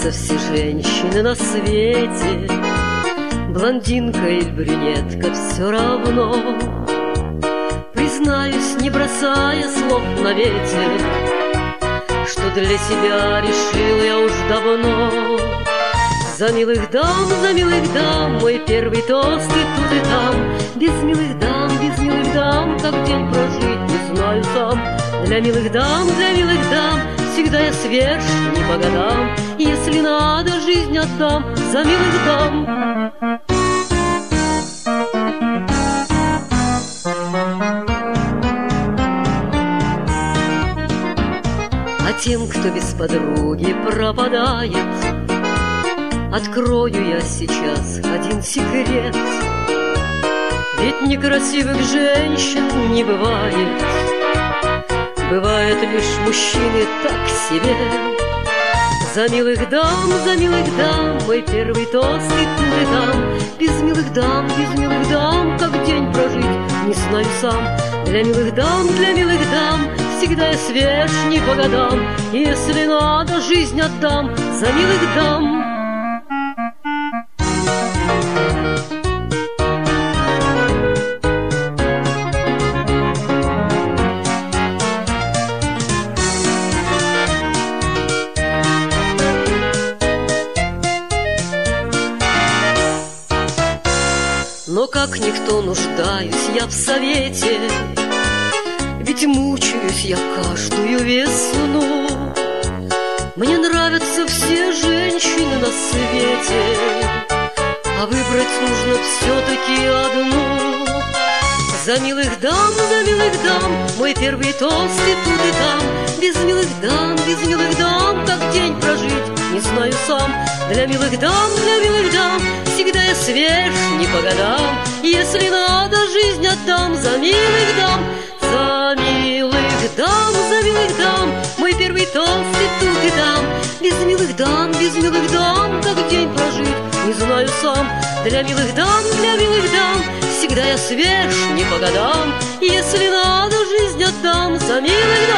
нравятся все женщины на свете, блондинка или брюнетка, все равно. Признаюсь, не бросая слов на ветер, что для себя решил я уж давно. За милых дам, мой первый тост и тут и там. Без милых дам, как день прожить, не знаю сам. Для милых дам, всегда я свеж, не по годам. Если надо, жизнь отдам за милых дам. А тем, кто без подруги пропадает, открою я сейчас один секрет. Ведь некрасивых женщин не бывает, бывают лишь мужчины так себе. За милых дам, мой первый тост и тут и там. Без милых дам, как день прожить, не знаю сам. Для милых дам, всегда я свеж, не по годам. Если надо, жизнь отдам за милых дам. Но как никто нуждаюсь я в совете, ведь мучаюсь я каждую весну. Мне нравятся все женщины на свете, а выбрать нужно все-таки одну. За милых дам, мой первый тост и тут и там. Без милых дам, как день прожить, не знаю сам. Для милых дам, всегда я свеж, не по годам. Если надо, жизнь отдам за милых дам. За милых дам, мой первый тост и тут и там. Без милых дам, как день прожить, не знаю сам. Для милых дам, всегда я свеж, не по годам. Если надо, жизнь отдам за милых дам.